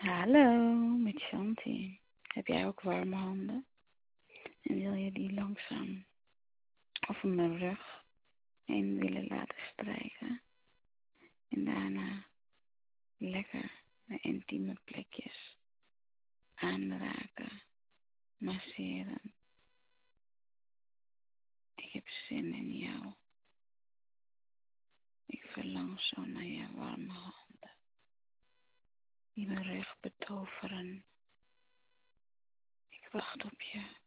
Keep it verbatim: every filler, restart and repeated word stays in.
Hallo, met Shanti. Heb jij ook warme handen? En wil je die langzaam over mijn rug heen willen laten strijken? En daarna lekker de intieme plekjes aanraken, masseren. Ik heb zin in jou. Ik verlang zo naar je warme handen, die mijn rug betoveren. Ik wacht op je.